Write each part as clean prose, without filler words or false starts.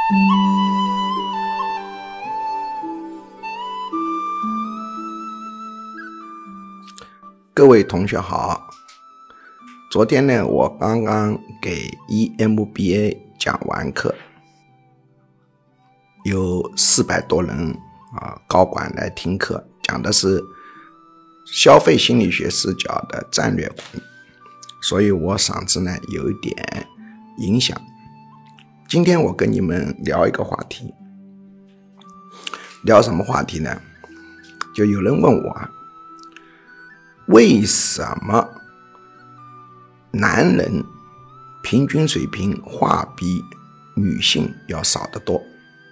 各位同学好，昨天呢，我刚刚给 EMBA 讲完课，有400多人高管来听课，讲的是消费心理学视角的战略管理，所以我嗓子呢有一点影响。今天我跟你们聊一个话题，聊什么话题呢？就有人问我为什么男人平均水平话比女性要少得多？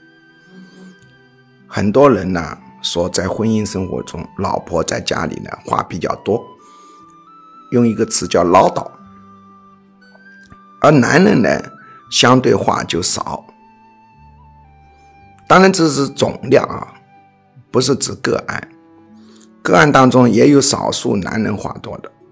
很多人呢说在婚姻生活中，老婆在家里呢话比较多，用一个词叫唠叨，而男人呢相对话就少。当然这是总量不是指个案，个案当中也有少数男人话多的，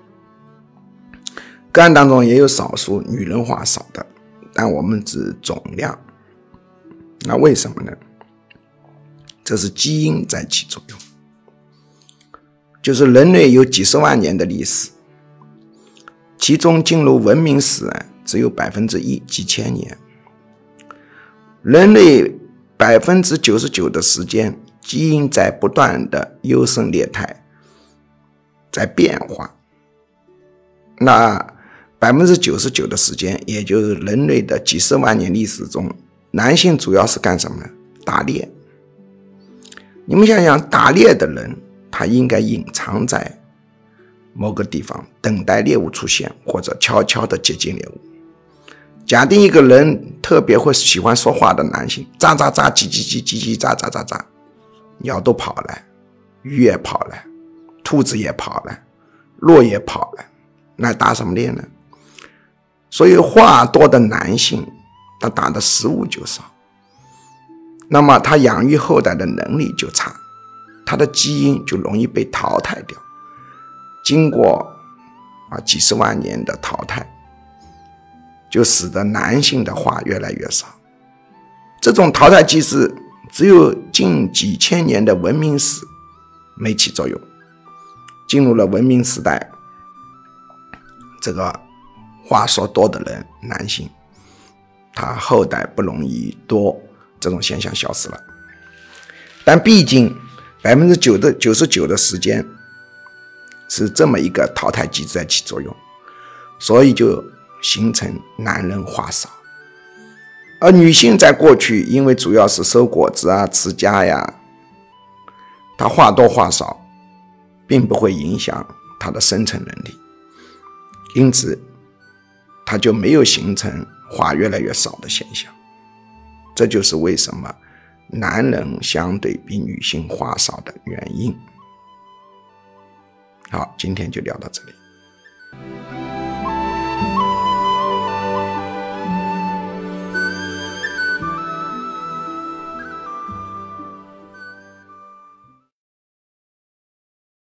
个案当中也有少数女人话少的，但我们指总量。那为什么呢？这是基因在起作用。就是人类有几十万年的历史，其中进入文明史只有 1% 几千年。人类 99% 的时间基因在不断的优胜劣汰，在变化。那 99% 的时间，也就是人类的几十万年历史中，男性主要是干什么呢？打猎。你们想想，打猎的人他应该隐藏在某个地方，等待猎物出现，或者悄悄地接近猎物。假定一个人特别会喜欢说话的男性，喳喳喳，叽叽叽，叽叽喳喳喳喳，鸟都跑来，鱼也跑来，兔子也跑来，鹿也跑来，那打什么猎呢？所以话多的男性，他打的食物就少，那么他养育后代的能力就差，他的基因就容易被淘汰掉。经过几十万年的淘汰，就使得男性的话越来越少。这种淘汰机制只有近几千年的文明史没起作用。进入了文明时代，这个话说多的人，男性，他后代不容易多，这种现象消失了。但毕竟 99% 的时间是这么一个淘汰机制在起作用，所以就形成男人话少。而女性在过去因为主要是收果子持家她话多话少并不会影响她的生存能力，因此她就没有形成话越来越少的现象。这就是为什么男人相对比女性话少的原因。好，今天就聊到这里。